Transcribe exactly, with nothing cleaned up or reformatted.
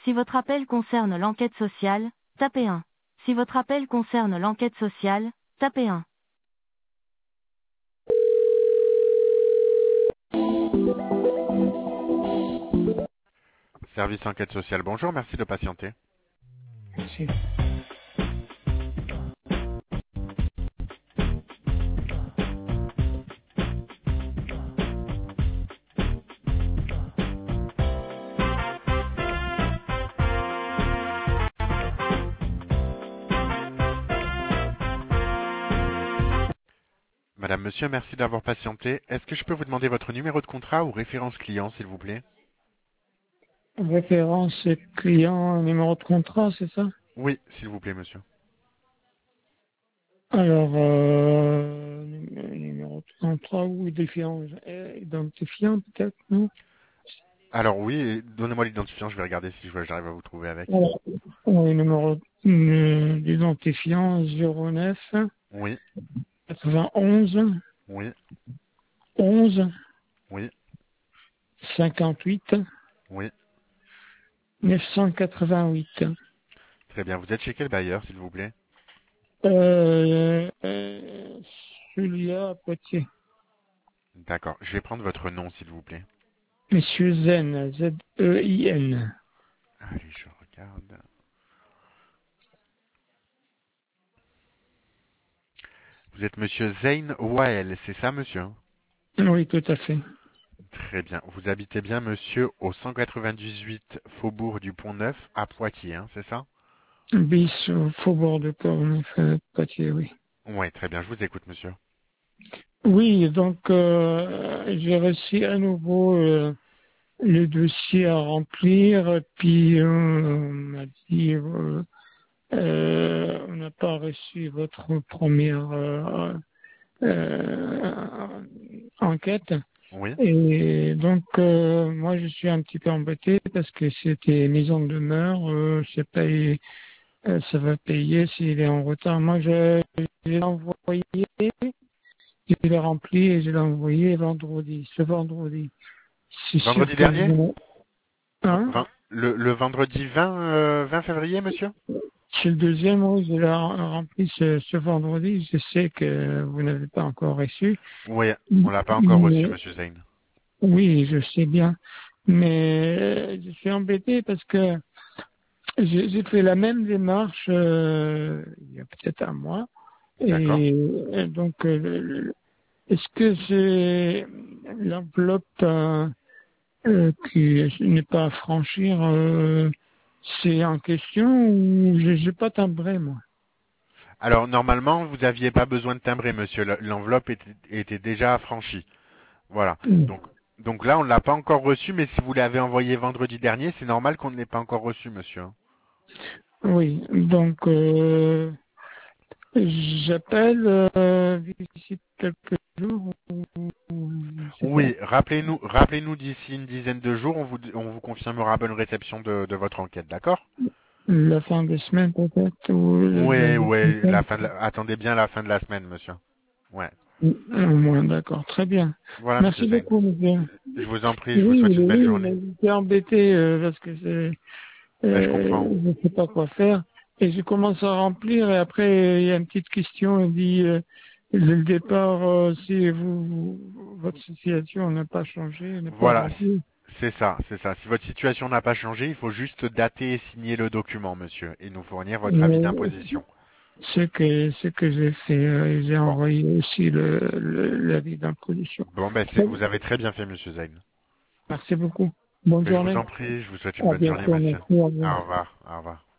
Si votre appel concerne l'enquête sociale, tapez un. Si votre appel concerne l'enquête sociale, tapez un. Service enquête sociale, bonjour, merci de patienter. Merci. Madame, monsieur, merci d'avoir patienté. Est-ce que je peux vous demander votre numéro de contrat ou référence client, s'il vous plaît? Référence client, numéro de contrat, c'est ça? Oui, s'il vous plaît, monsieur. Alors, euh, numéro de contrat ou identifiant, euh, identifiant peut-être, non? Alors oui, donnez-moi l'identifiant, je vais regarder si je- j'arrive à vous trouver avec. Alors, oui, numéro euh, d'identifiant zéro neuf Oui, quatre-vingt-onze oui, onze oui, cinquante-huit oui. neuf cent quatre-vingt-huit. Très bien, vous êtes chez quel bailleur, s'il vous plaît? Euh, euh, Julia Poitiers. D'accord, je vais prendre votre nom, s'il vous plaît. Monsieur Zen, Z E I N. Allez, je regarde. Vous êtes monsieur Zayn Wael, c'est ça, monsieur? Oui, tout à fait. Très bien. Vous habitez bien, monsieur, au cent quatre-vingt-dix-huit Faubourg du Pont-Neuf, à Poitiers, hein, c'est ça? Bis au Faubourg de Portneuf, euh, Poitiers, oui. Oui, très bien, je vous écoute, monsieur. Oui, donc euh, j'ai reçu à nouveau euh, le dossier à remplir, puis euh, on m'a dit euh, euh, on n'a pas reçu votre première euh, euh, enquête. Oui, Et donc euh, moi je suis un petit peu embêté parce que c'était mise en demeure, euh, je sais pas, et, euh, ça va payer s'il est en retard. Moi je j'ai envoyé. Je l'ai rempli et je l'ai envoyé vendredi, ce vendredi. C'est sûr vendredi que dernier? je... V- Hein? vingt- le, le vendredi vingt, euh, vingt février, monsieur? C'est le deuxième, oui, je l'ai rempli ce, ce vendredi. Je sais que vous n'avez pas encore reçu. Oui, on l'a pas encore reçu, Mais, monsieur Zayn. oui, je sais bien. Mais euh, je suis embêté parce que j'ai j'ai fait la même démarche euh, il y a peut-être un mois. D'accord. Et, et donc, euh, le- le- est-ce que c'est l'enveloppe... euh, euh, qui n'est pas à franchir, euh, c'est en question ou je n'ai pas timbré, moi. Alors, normalement, vous n'aviez pas besoin de timbrer, monsieur. Le- L'enveloppe était, était déjà affranchie. Voilà. Mm. Donc, donc là, on ne l'a pas encore reçu, mais si vous l'avez envoyé vendredi dernier, c'est normal qu'on ne l'ait pas encore reçu, monsieur. Oui, donc euh, j'appelle euh, d'ici quelques jours ou ou je sais pas, Oui, rappelez-nous, rappelez-nous d'ici une dizaine de jours, on vous, on vous confirmera bonne réception de, de votre enquête, d'accord? la fin de semaine peut-être ou le Oui, lundi oui, prochain. la fin de la- attendez bien la fin de la semaine, monsieur. Ouais. Au moins, d'accord, très bien. Voilà, monsieur Merci Zayn. beaucoup, monsieur. Je vous en prie, je vous Oui, souhaite une belle oui, journée. mais j'étais embêté euh, parce que c'est Ben, je Euh, comprends. je ne sais pas quoi faire. Et je commence à remplir et après il y a une petite question, il dit euh, dès le départ, euh, si vous, vous- votre situation n'a pas changé, n'est pas Voilà, remplie. c'est ça, c'est ça. Si votre situation n'a pas changé, il faut juste dater et signer le document, monsieur, et nous fournir votre avis Mais d'imposition. ce que ce que j'ai fait, euh, j'ai Bon, envoyé aussi le le- l'avis d'imposition. bon, ben, c'est- Très bien. vous avez très bien fait, monsieur Zayn. Merci beaucoup. Bonne Mais je vous journée. en prie, je vous souhaite une À bonne journée, bientôt. monsieur. Merci. Au revoir. Au revoir, au revoir.